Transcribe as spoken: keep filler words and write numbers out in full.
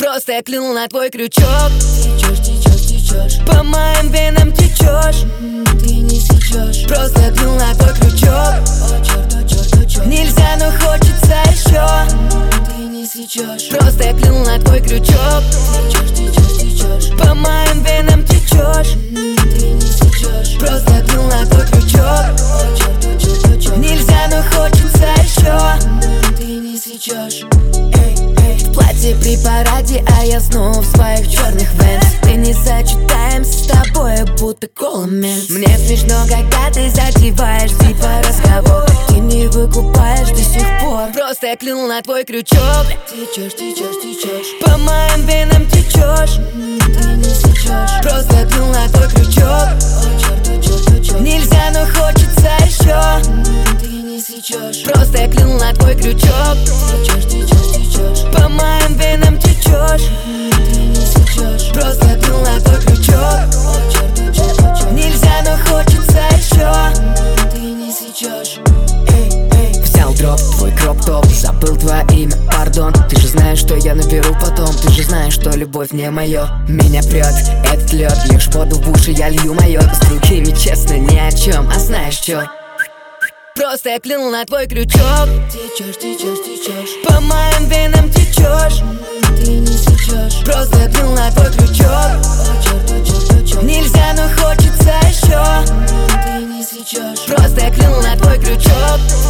Просто я клюнул на твой крючок. Течешь, течешь, течешь, по моим венам течешь. ты не сечешь. Просто я клюнул на твой крючок. О черт, о черт, о черт, Нельзя, но хочется еще. ты не сечешь. Просто я клюнул на твой крючок. Течешь, течешь, течешь, По моим венам течешь. ты не сечешь. Просто я клюнул на твой крючок. О черт, о черт, о черт, Нельзя, но хочется еще. ты не сечешь. В платье при параде, а я снова в своих черных венах. Мы не сочетаемся с тобой, будто коломент. Мне смешно, когда ты затеваешь типа разговор. Ты не выкупаешь до сих пор. Просто я клюнул на твой крючок. Течешь, течешь, течешь, По моим венам течешь. ты не сечешь. Просто я клюнул на твой крючок. О черт, о черт, о черт, Нельзя, но хочется еще. ты не сечешь. Просто я клюнул на твой крючок. Течешь, течешь, течешь, По моим венам течешь. ты не сечешь. Просто я клюнул на твой крючок. О черт, о черт, о черт, Нельзя, но хочется еще. ты не сечешь. Взял дроп, твой кроп-топ, забыл твое имя, пардон. Ты же знаешь, что я наберу потом. Ты же знаешь, что любовь не мое. Меня прет этот лед, лишь воду в уши я лью мое. С другими честно ни о чем, а знаешь чё? Просто я клюнул на твой крючок. Течешь, течешь, течешь, По моим венам течешь. ты не сечешь. Просто я клюнул на твой крючок. О черт, о черт, о черт, Нельзя, но хочется еще. ты не сечешь. Просто я клюнул на твой крючок.